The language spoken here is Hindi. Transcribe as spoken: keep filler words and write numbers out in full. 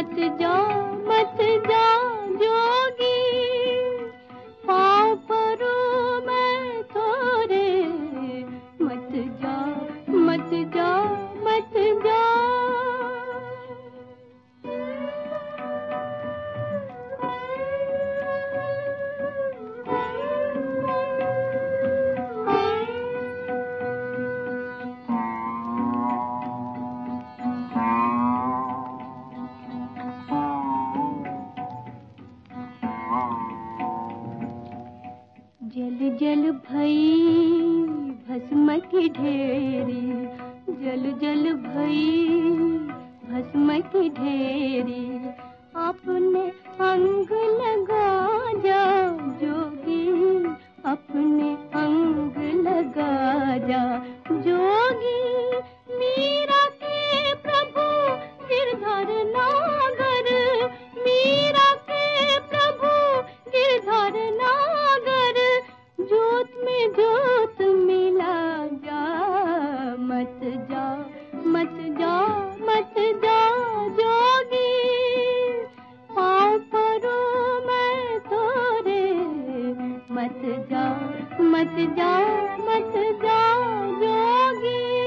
मत जा मत जा जोगी, पाँव परो मैं तोरे, मत जा मत जा मत जा। जल जल भई भस्म की ढेरी, जल जल भई भस्म की ढेरी, अपने अंग लगा जा जोगी, अपने अंग लगा जा जोगी। मीरा के प्रभु गिरधर नागर, मीरा के प्रभु गिरधर नागर, जोत में जोत मिला जा, मत जा मत जा मत जा जोगी, पाँव परो मैं तोरे, मत जा मत जा मत जा जोगी।